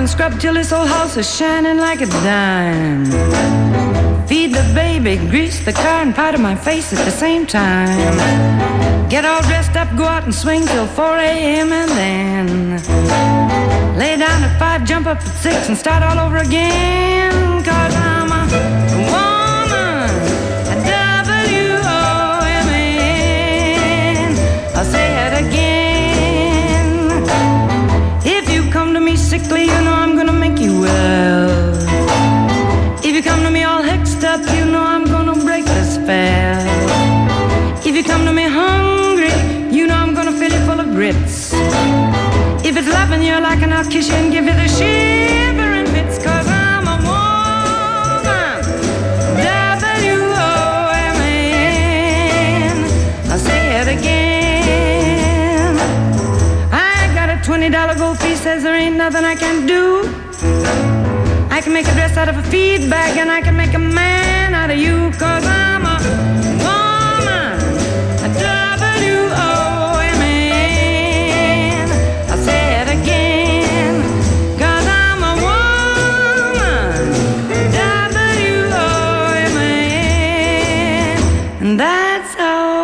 and scrub till this old house is shining like a dime. Feed the baby, grease the car, and powder my face at the same time. Get all dressed up, go out and swing till 4 a.m. and then lay down at 5, jump up at 6 and start all over again. 'Cause I'm a woman, a W-O-M-A-N. I'll say it again. If you come to me sickly, you know I'm gonna make you well. If you come to me all hexed up, you know I'm gonna break the spell. If you come to me hungry, you know I'm gonna fill you full of grits. If it's loving you like, and I'll kiss you and give you the shivering fits. 'Cause I'm a woman, W-O-M-A-N. I'll say it again. I got a $20 gold piece, says there ain't nothing I can't do. I can make a dress out of a feed bag, and I can make a man out of you. 'Cause I'm a woman, a W-O-M-A-N. I'll say it again. 'Cause I'm a woman, W-O-M-A-N. And that's all.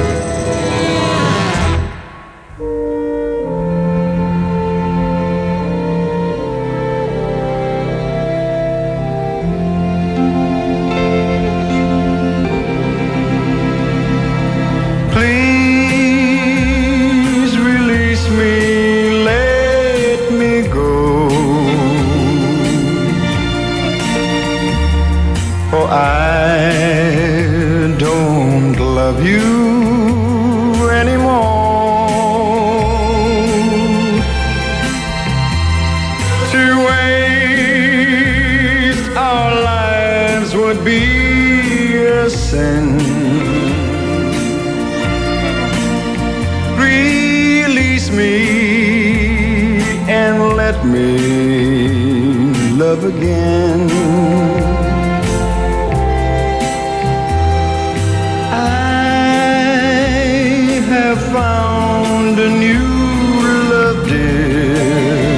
I don't love you anymore. To waste our lives would be a sin. Release me and let me love again. Found a new love, dear,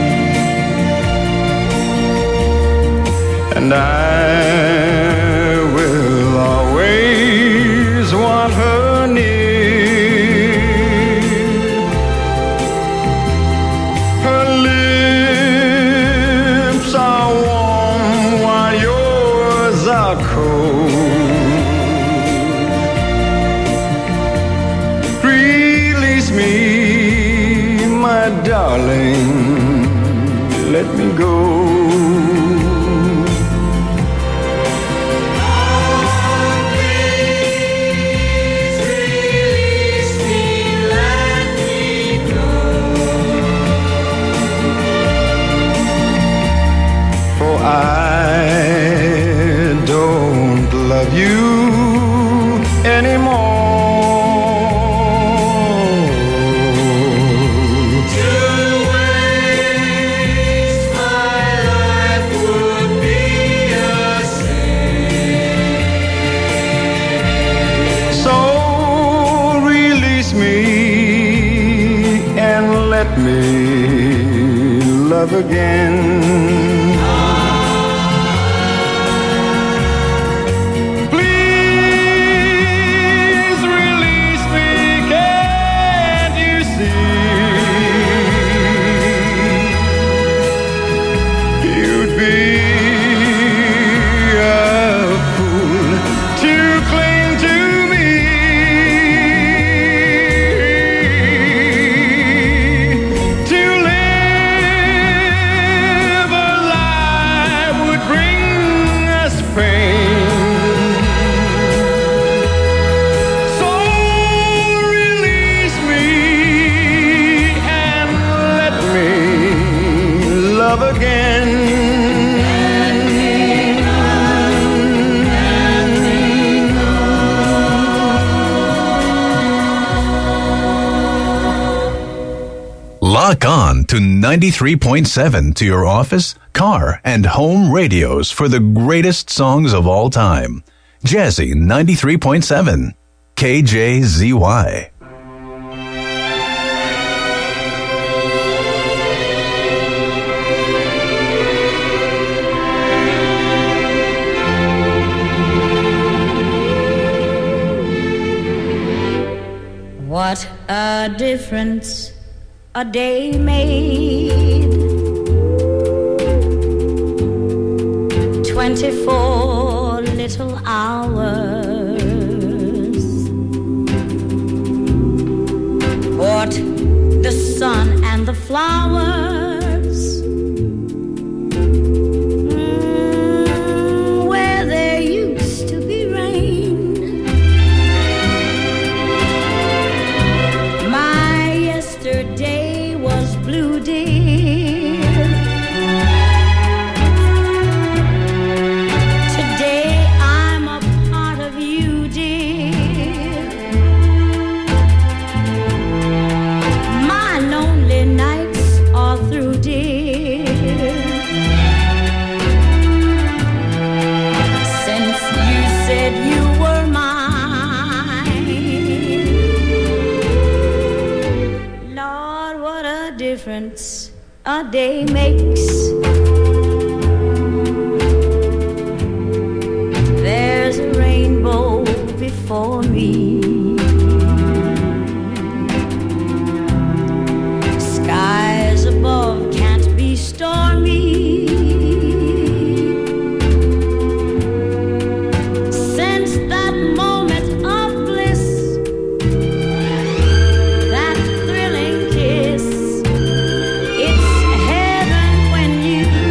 and I will always want her near. Her lips are warm while yours are cold. Me, my darling, let me go. Please release me, let me go. For I don't love you anymore. Let me love again. Please release me, can't you see? You'd be a fool to cling to me. Again. Lock on to 93.7 to your office, car, and home radios for the greatest songs of all time. Jazzy 93.7, KJZY. a difference a day made. 24 little hours brought the sun and the flowers where there used to be rain. My yesterday was blue, dear. Today I'm a part of you, dear. My lonely nights are through, dear. Since you said you were mine, Lord, what a difference a day makes. There's a rainbow before me. Skies above can't be stormy. Since that moment of bliss, that thrilling kiss, it's heaven when you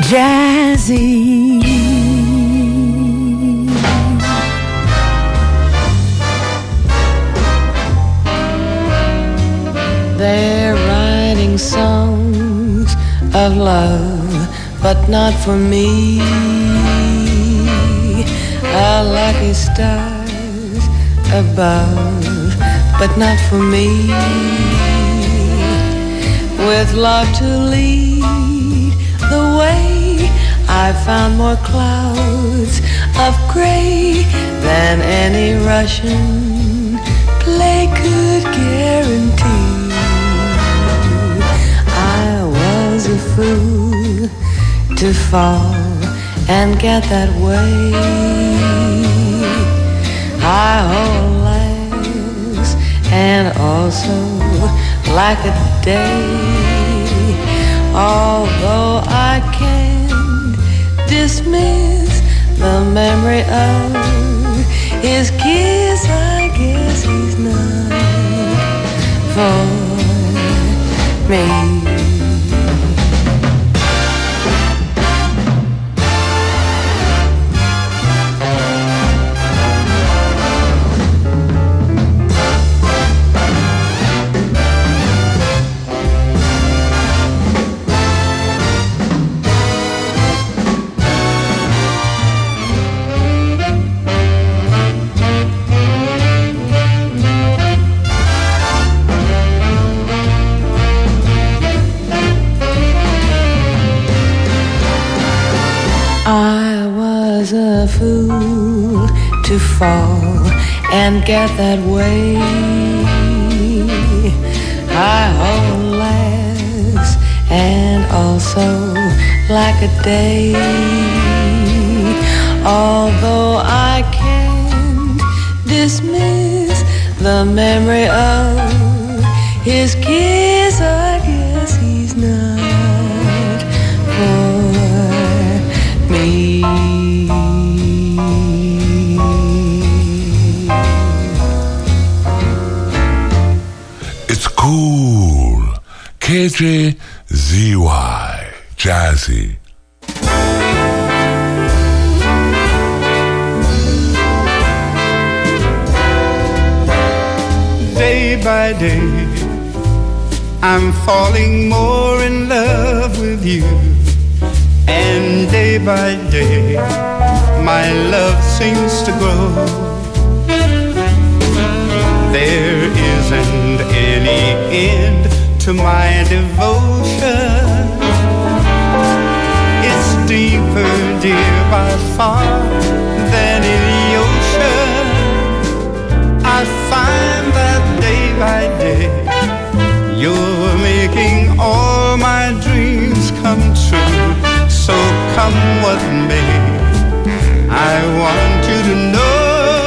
Jazzy. They're writing songs of love, but not for me. A lucky stars above, but not for me. With love to lead the way, I found more clouds of gray than any Russian play could guarantee. I was a fool to fall and get that way. I hold lives and also like a day. Although I can't dismiss the memory of his kiss, I guess he's not for me. I was a fool to fall and get that way. I hold laughs and also like a day. Although I can't dismiss the memory of his kiss, I guess he's not for me. It's cool. KJZY Jazzy. Day by day, I'm falling more in love with you. And day by day, my love seems to grow. There isn't any end to my devotion. It's deeper, dear, by far than any ocean. I find that day by day, you're making all my dreams come true. So come what may, I want you to know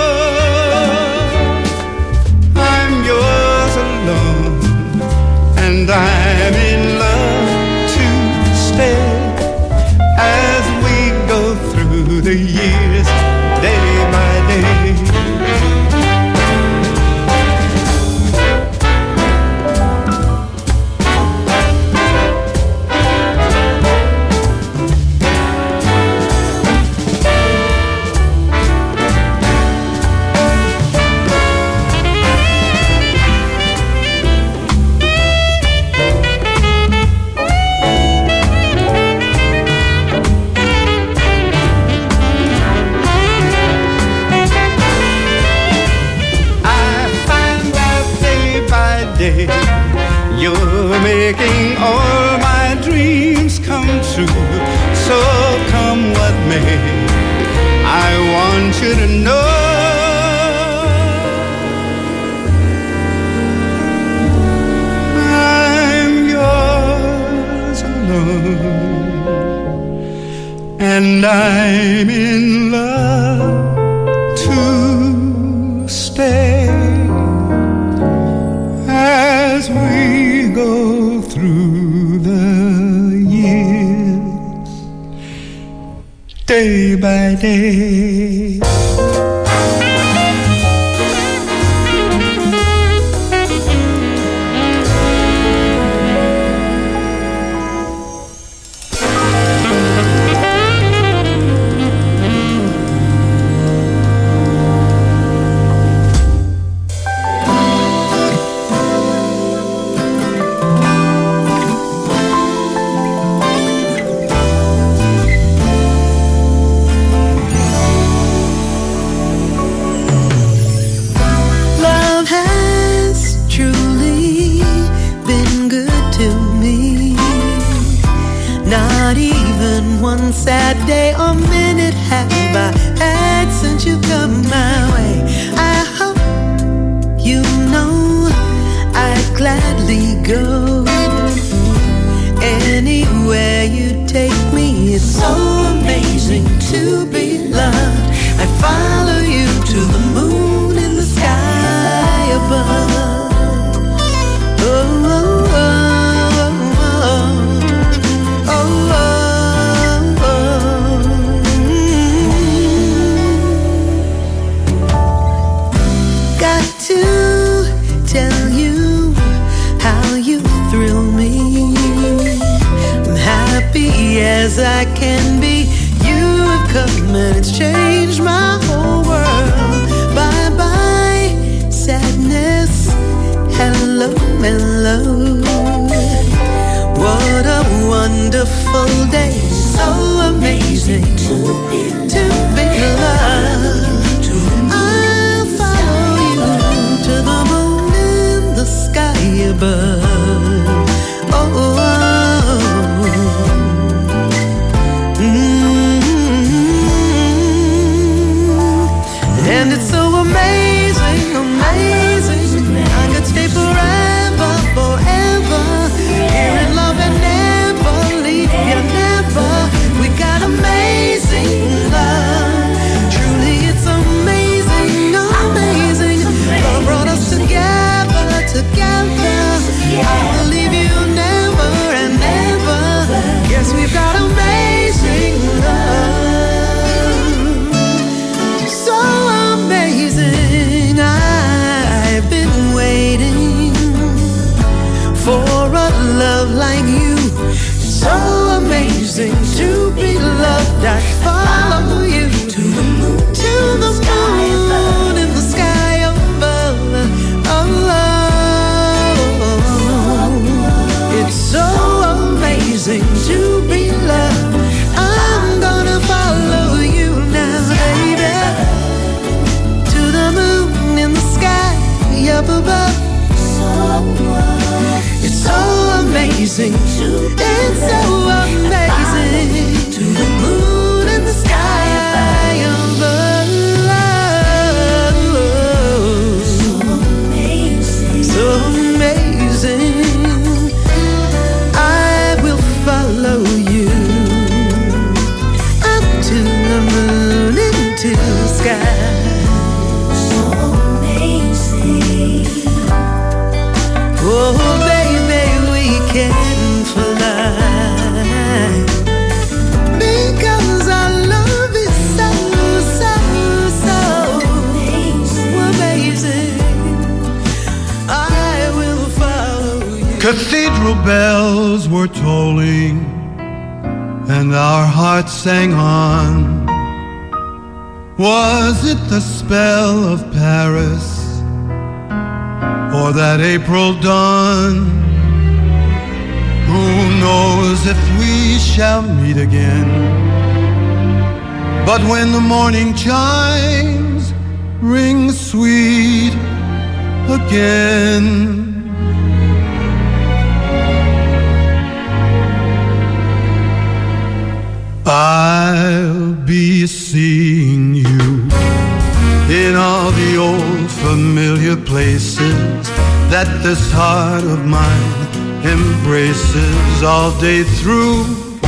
I'm yours alone, and I'm in love to stay as we go through the years, day by day. You're making all my dreams come true. So come what may, I want you to know I'm yours alone, and I'm in love to stay as we go through the years, day by day. Not even one sad day or minute have I had since you come my way. I hope you know I'd gladly go anywhere you take me. It's so amazing to be loved. I follow you to the moon and the sky above. Oh, oh, oh, oh, oh, oh, oh. Got to tell you how you thrill me. I'm happy as I can be. You have come and it's changed my whole world. Bye bye, sadness. Hello, hello. What a wonderful day. So amazing to be loved. I'll follow you to the moon and the sky above. Oh, oh, oh. And it's so amazing, amazing. I could stay forever, forever. Here in love and never leave you, never. We got amazing love. Truly, it's amazing, amazing. Love brought us together, together. I will leave you never and never. Yes, we've got amazing love. Amazing, I've been waiting for a love like you. So amazing to be loved. I follow you to the moon, and the sky above. Oh, it's so amazing to be loved. I'm gonna follow you now, baby. Up above, it's so amazing. It's so amazing to the moon and the sky above. So amazing, so amazing. I will follow you up to the moon and to the sky. Oh, baby, we can fly because our love is so, so, so amazing. I will follow you. Cathedral bells were tolling and our hearts sang on. Was it the spell of Paris or that April dawn? Who knows if we shall meet again? But when the morning chimes ring sweet again, I'll be seeing you in all the old familiar places that this heart of mine embraces all day through.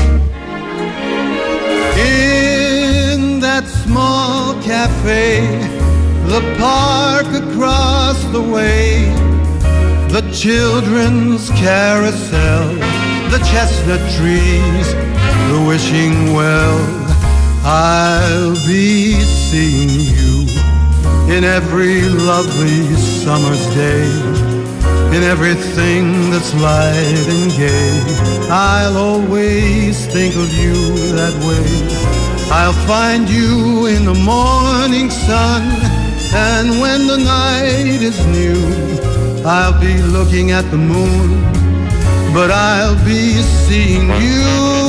In that small cafe, the park across the way, the children's carousel, the chestnut trees, the wishing well. I'll be seeing you in every lovely summer's day, in everything that's light and gay. I'll always think of you that way. I'll find you in the morning sun, and when the night is new, I'll be looking at the moon, but I'll be seeing you.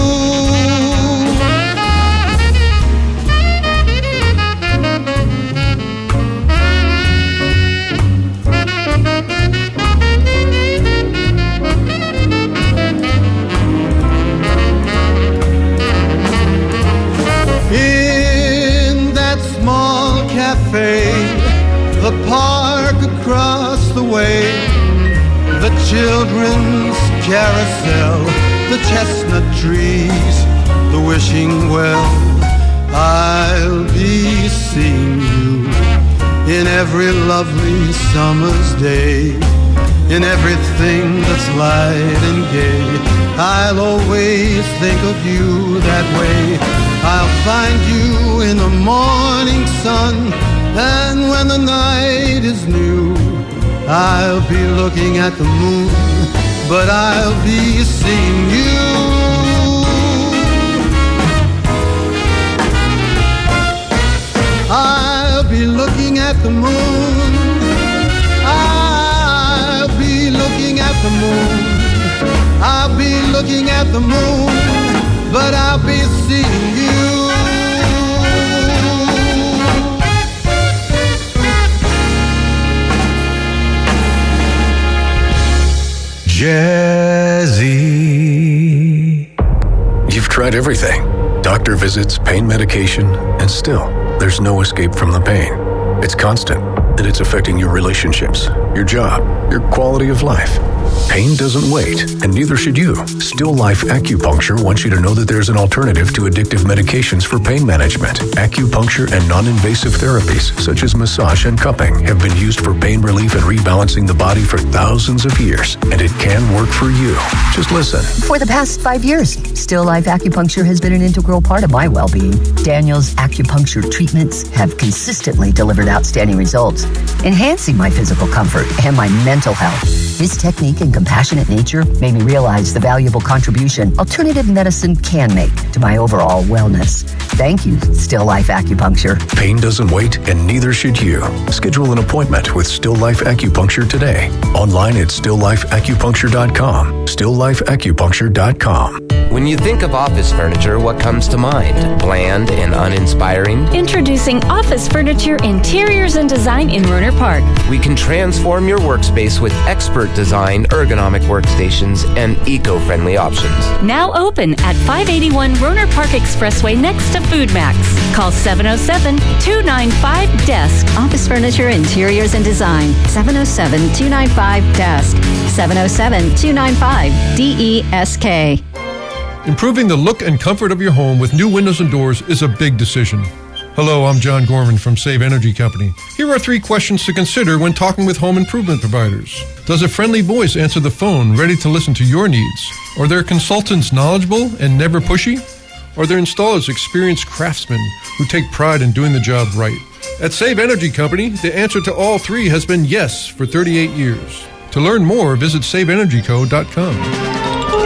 children's carousel, the chestnut trees, the wishing well. I'll be seeing you in every lovely summer's day, in everything that's light and gay. I'll always think of you that way. I'll find you in the morning sun, and when the night is new, I'll be looking at the moon, but I'll be seeing you. I'll be looking at the moon. I'll be looking at the moon. I'll be looking at the moon, but I'll be seeing you. Jazzy. You've tried everything. Doctor visits, pain medication, and still, there's no escape from the pain. It's constant, and it's affecting your relationships, your job, your quality of life. Pain doesn't wait, and neither should you. Still Life Acupuncture wants you to know that there's an alternative to addictive medications for pain management. Acupuncture and non-invasive therapies, such as massage and cupping, have been used for pain relief and rebalancing the body for thousands of years, and it can work for you. Just listen. For the past 5 years, Still Life Acupuncture has been an integral part of my well-being. Daniel's acupuncture treatments have consistently delivered outstanding results, enhancing my physical comfort and my mental health. His technique and compassionate nature made me realize the valuable contribution alternative medicine can make to my overall wellness. Thank you, Still Life Acupuncture. Pain doesn't wait, and neither should you. Schedule an appointment with Still Life Acupuncture today. Online at stilllifeacupuncture.com. Stilllifeacupuncture.com. When you think of office furniture, what comes to mind? Bland and uninspiring? Introducing Office Furniture Interiors and Design in Rohnert Park. We can transform your workspace with expert design, ergonomic workstations, and eco-friendly options. Now open at 581 Rohnert Park Expressway next to Food Max. Call 707-295-DESK. Office Furniture Interiors and Design. 707-295-DESK. 707-295-DESK. Improving the look and comfort of your home with new windows and doors is a big decision. Hello, I'm John Gorman from Save Energy Company. Here are 3 questions to consider when talking with home improvement providers. Does a friendly voice answer the phone, ready to listen to your needs? Are their consultants knowledgeable and never pushy? Are their installers experienced craftsmen who take pride in doing the job right? At Save Energy Company, the answer to all 3 has been yes for 38 years. To learn more, visit SaveEnergyCo.com.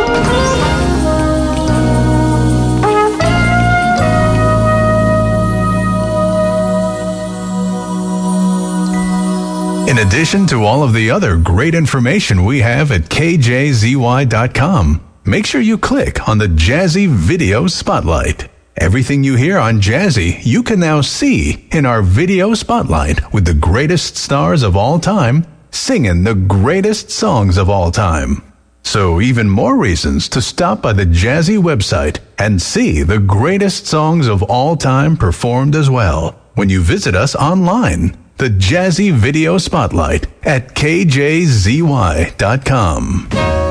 In addition to all of the other great information we have at kjzy.com, make sure you click on the Jazzy Video Spotlight. Everything you hear on Jazzy, you can now see in our video spotlight with the greatest stars of all time singing the greatest songs of all time. So even more reasons to stop by the Jazzy website and see the greatest songs of all time performed as well when you visit us online. The Jazzy Video Spotlight at kjzy.com.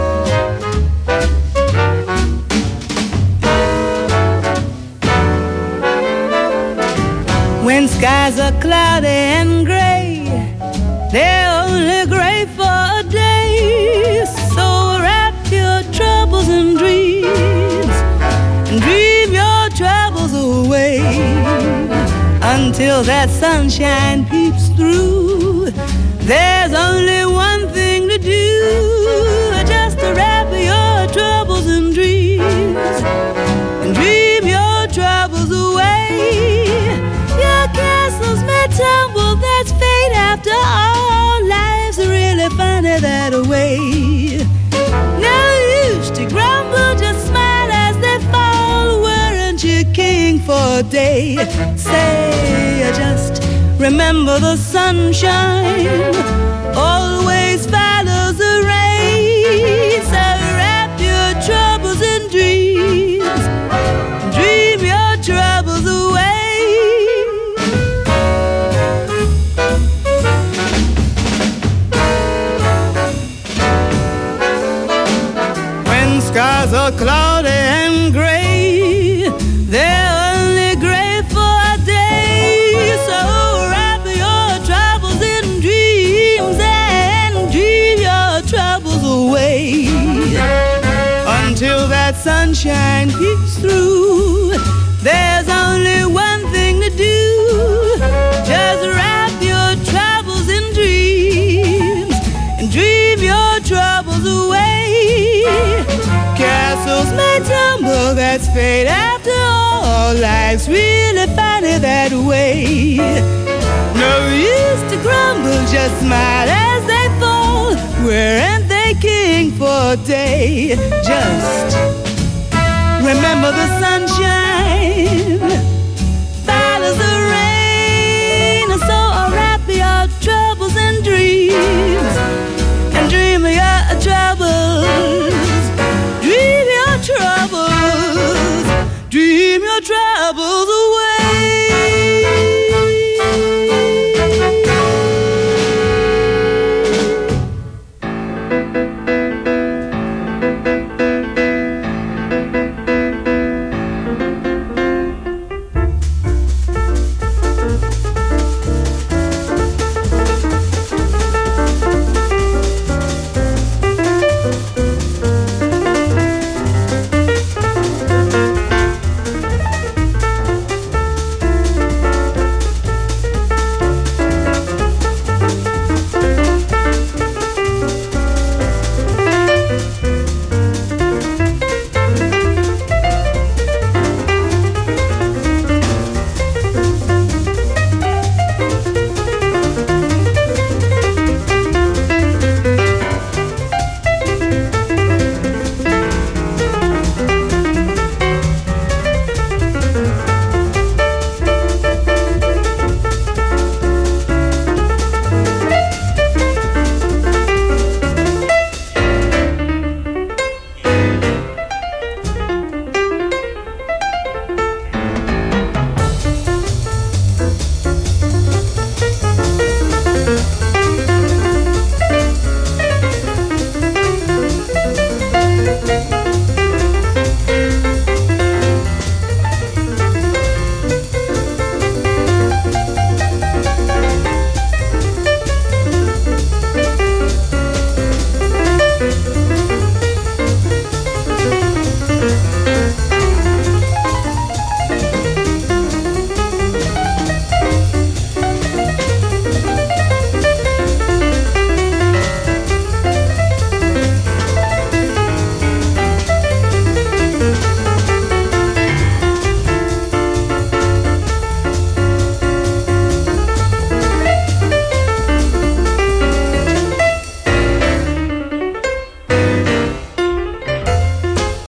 When skies are cloudy and gray, they're only gray for a day. So wrap your troubles in dreams and dream your troubles away until that sunshine peeps through. There's only one thing to do, just to wrap your troubles in dreams and dream your troubles away. Your castles may tumble, that's fate after all. Life's really funny that way. No use to grumble, just smile as they fall. Weren't you king for a day? Say, just remember the sunshine always follows the rain. So wrap your troubles in dreams, dream your troubles away. skies are cloudy and gray. They're only gray for a day. So wrap your troubles in dreams and dream your troubles away. Until that sunshine peeks through, there's only one thing to do. Just wrap your troubles in dreams and dream your troubles away. Castles may tumble, that's fate after all. Life's really funny that way. No use to grumble, just smile as they fall. Weren't they king for a day? Just remember the sun